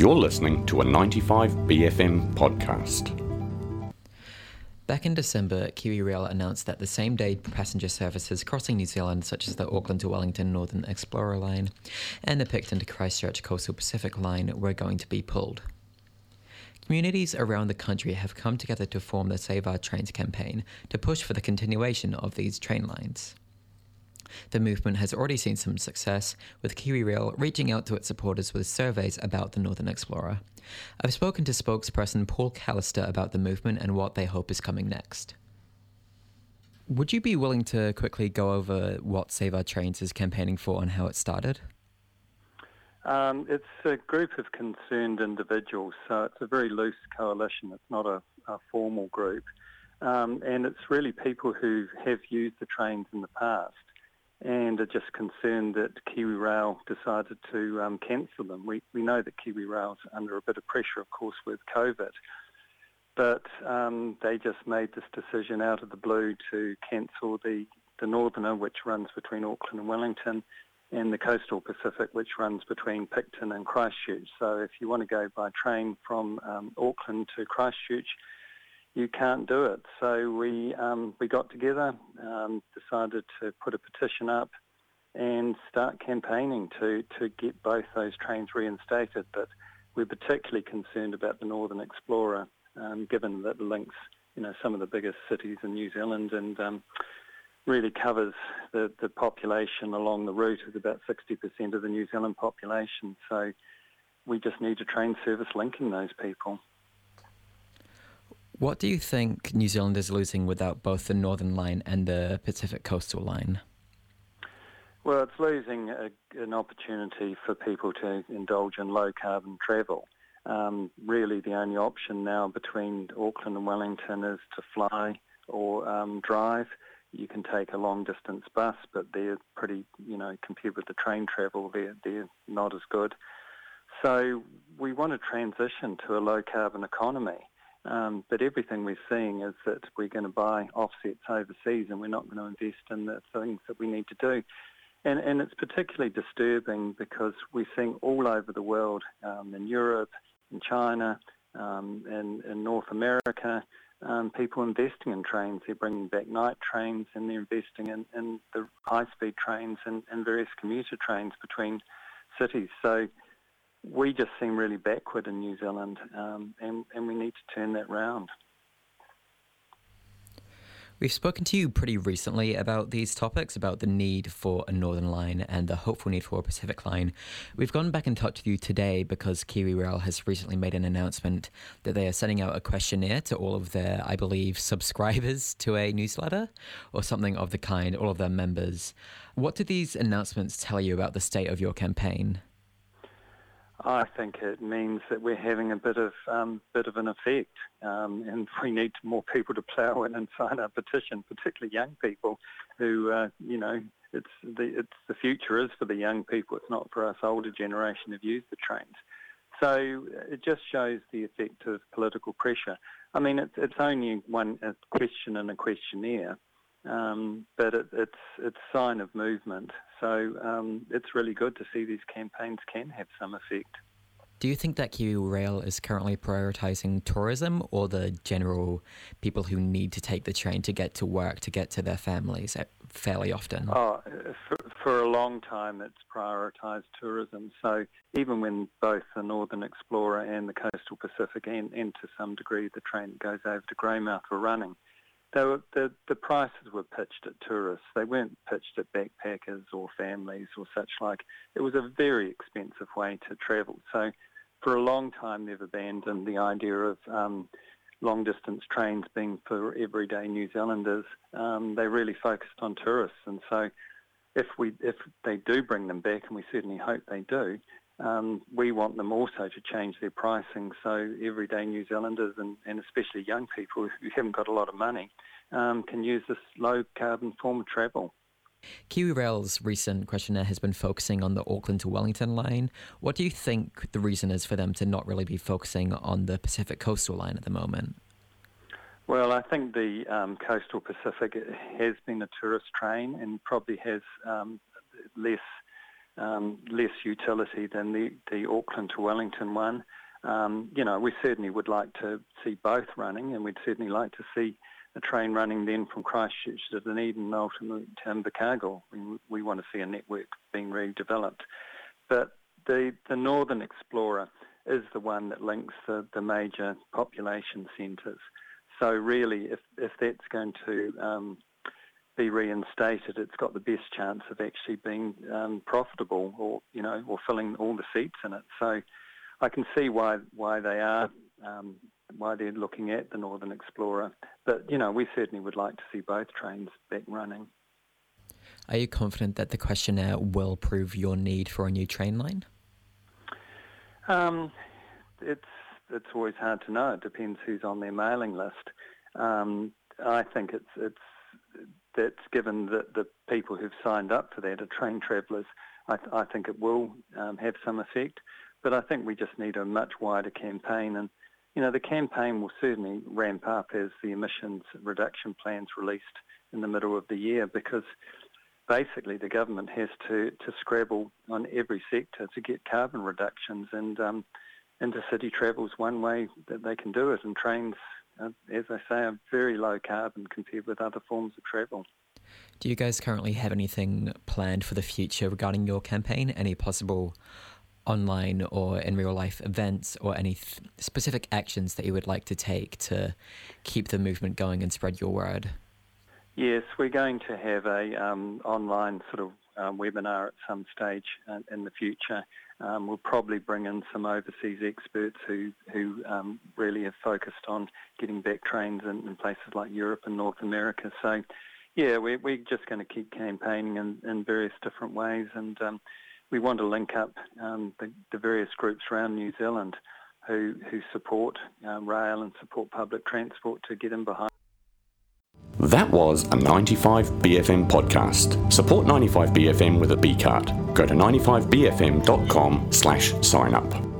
You're listening to a 95BFM podcast. Back in December, KiwiRail announced that the same-day passenger services crossing New Zealand, such as the Auckland to Wellington Northern Explorer line and the Picton to Christchurch Coastal Pacific line, were going to be pulled. Communities around the country have come together to form the Save Our Trains campaign to push for the continuation of these train lines. The movement has already seen some success, with KiwiRail reaching out to its supporters with surveys about the Northern Explorer. I've spoken to spokesperson Paul Callister about the movement and what they hope is coming next. Would you be willing to quickly go over what Save Our Trains is campaigning for and how it started? It's a group of concerned individuals, so it's a very loose coalition. It's not a formal group. And it's really people who have used the trains in the past and are just concerned that KiwiRail decided to cancel them. We know that KiwiRail's under a bit of pressure, of course, with COVID, but they just made this decision out of the blue to cancel the Northerner, which runs between Auckland and Wellington, and the Coastal Pacific, which runs between Picton and Christchurch. So if you want to go by train from Auckland to Christchurch, you can't do it. So we got together, decided to put a petition up and start campaigning to get both those trains reinstated. But we're particularly concerned about the Northern Explorer, given that it links, some of the biggest cities in New Zealand and really covers the population along the route is about 60% of the New Zealand population. So we just need a train service linking those people. What do you think New Zealand is losing without both the Northern Line and the Pacific Coastal Line? Well, it's losing an opportunity for people to indulge in low-carbon travel. Really, the only option now between Auckland and Wellington is to fly or drive. You can take a long-distance bus, but they're pretty, compared with the train travel, they're not as good. So we want to transition to a low-carbon economy. But everything we're seeing is that we're going to buy offsets overseas and we're not going to invest in the things that we need to do. And it's particularly disturbing because we're seeing all over the world, in Europe, in China, in North America, people investing in trains. They're bringing back night trains and they're investing in the high-speed trains and various commuter trains between cities. So we just seem really backward in New Zealand, and we need to turn that round. We've spoken to you pretty recently about these topics, about the need for a Northern Line and the hopeful need for a Pacific Line. We've gone back in touch with you today because KiwiRail has recently made an announcement that they are sending out a questionnaire to all of their, I believe, subscribers to a newsletter or something of the kind, all of their members. What do these announcements tell you about the state of your campaign? I think it means that we're having a bit of an effect, and we need more people to plough in and sign our petition, particularly young people who, it's the future is for the young people. It's not for us older generation who've used the trains. So it just shows the effect of political pressure. I mean, it's only a question in a questionnaire, but it's a sign of movement. So it's really good to see these campaigns can have some effect. Do you think that KiwiRail is currently prioritising tourism or the general people who need to take the train to get to work, to get to their families fairly often? For a long time it's prioritised tourism. So even when both the Northern Explorer and the Coastal Pacific and to some degree the train that goes over to Greymouth were running, the prices were pitched at tourists. They weren't pitched at backpackers or families or such like. It was a very expensive way to travel. So for a long time they've abandoned the idea of long-distance trains being for everyday New Zealanders. They really focused on tourists. And so if they do bring them back, and we certainly hope they do, we want them also to change their pricing so everyday New Zealanders and especially young people who haven't got a lot of money can use this low-carbon form of travel. KiwiRail's recent questionnaire has been focusing on the Auckland to Wellington line. What do you think the reason is for them to not really be focusing on the Pacific Coastal line at the moment? Well, I think the Coastal Pacific has been a tourist train and probably has less less utility than the Auckland to Wellington one. We certainly would like to see both running, and we'd certainly like to see a train running then from Christchurch to Dunedin and ultimately to Invercargill. We want to see a network being redeveloped. But the Northern Explorer is the one that links the major population centres. So really, if that's going to be reinstated, it's got the best chance of actually being profitable, or filling all the seats in it. So I can see why they are why they're looking at the Northern Explorer. But we certainly would like to see both trains back running. Are you confident that the questionnaire will prove your need for a new train line? It's always hard to know. It depends who's on their mailing list. I think that's given that the people who've signed up for that are train travellers. I think it will have some effect, but I think we just need a much wider campaign. And the campaign will certainly ramp up as the emissions reduction plan's released in the middle of the year, because basically the government has to scrabble on every sector to get carbon reductions, and intercity travel's one way that they can do it, and trains, as I say, are very low carbon compared with other forms of travel. Do you guys currently have anything planned for the future regarding your campaign? Any possible online or in real life events, or any specific actions that you would like to take to keep the movement going and spread your word? Yes, we're going to have a online sort of webinar at some stage in the future. We'll probably bring in some overseas experts who really have focused on getting back trains in places like Europe and North America. So, yeah, we're just going to keep campaigning in various different ways, and we want to link up the various groups around New Zealand who support rail and support public transport to get in behind. That was a 95BFM podcast. Support 95BFM with a B card. Go to 95bfm.com/sign up.